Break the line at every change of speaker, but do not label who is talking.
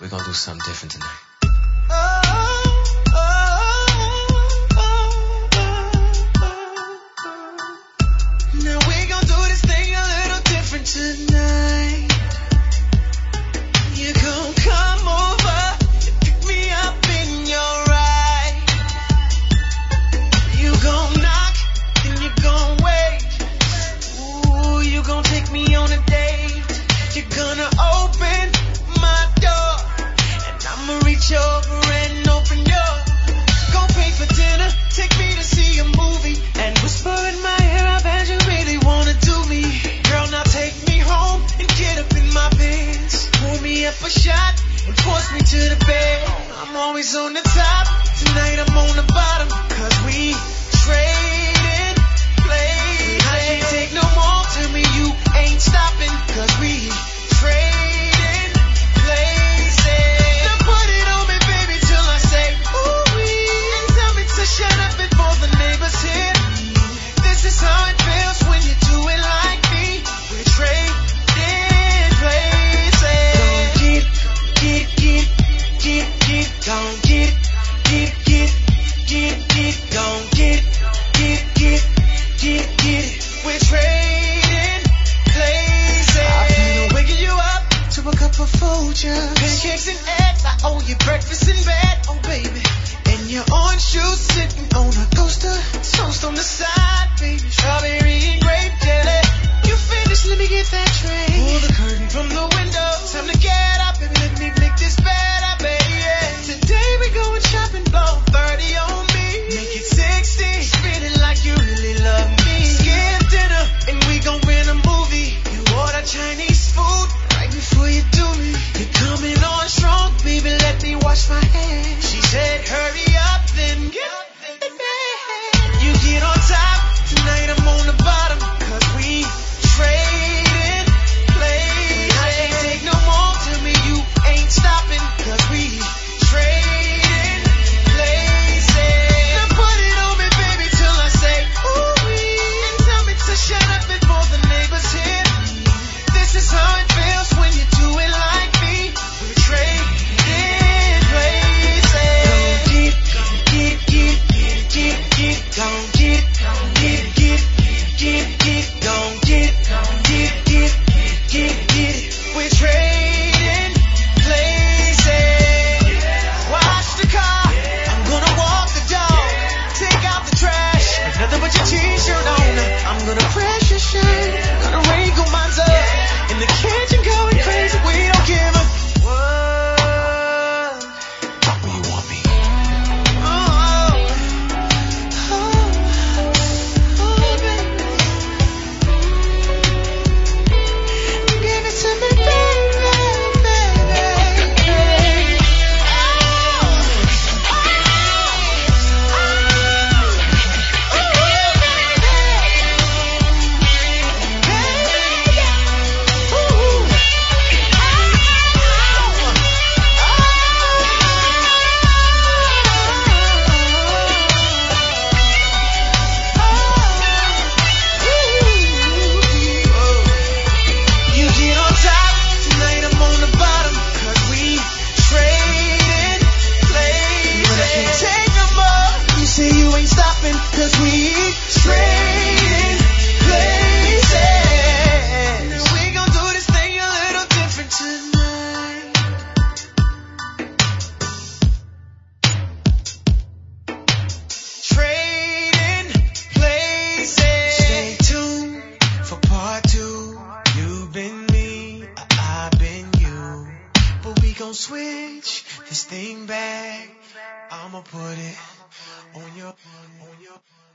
we're gonna do something different tonight.
Now we gon' do this thing a little different tonight. You gon' come over and pick me up in your ride. You gon' knock, then you gon' wait. Ooh, you gon' take me on a date. You're gonna open my door, and I'ma reach over and open yours. Gon' pay for dinner, take me to see a movie, and whisper in my ear, I bet you really wanna do me. Girl, now take me home and get up in my Benz. Pour me up a shot and force me to the bed. I'm always on the top, tonight I'm on the bottom, 'cause we trading places. I can't take no more, tell me you ain't stopping, 'cause we trading places. Now put it on me, baby, till I say ooh-wee, and tell me to shut up before the neighbors hear. This is how it feels when you do it like me. We're trading places. Gon' get it. We're trading places. I'm finna waking you up to a cup of Folgers, pancakes and eggs. I owe you breakfast in bed, oh baby. And your orange juice sitting on a coaster, toast on the side, baby. Strawberry and grape jelly. You finished? Let me get that tray. Pull the curtain from the window. Time to get up, baby. Let me make this better, baby. Today we going shopping, blow 30 on me. Make it 60, spinning like you really love me. Skip dinner and we gon' rent a movie. You order Chinese food right before you do me. You're coming on strong, baby. Let me wash my hands. She said, hurry up, then get in bed. You get on top, tonight I'm on the bottom, 'cause we trading places. I can't take no more, tell me you ain't stopping, 'cause we trading places. Now put it on me, baby, till I say ooh-wee, and tell me to shut up before the neighbors hear. This is how it feels when you do it like me. We're trading places. We're trading places. Wash the car, I'm gonna walk the dog. Take out the trash, nothing but your t-shirt on. I'm gonna press your shirt, gonna wrinkle mine up. In the kitchen going crazy, we don't give a what.
Where you want me?
Give it to me, baby, baby. You get on top, tonight I'm on the bottom, 'cause we trading places. But I can't take no more, you say you ain't stopping, 'cause we trading places. Now we gon' do this thing a little different tonight. Trading places. Stay tuned for part 2. You've been me, I've been you. But we gon' switch this thing back. I'ma put it on your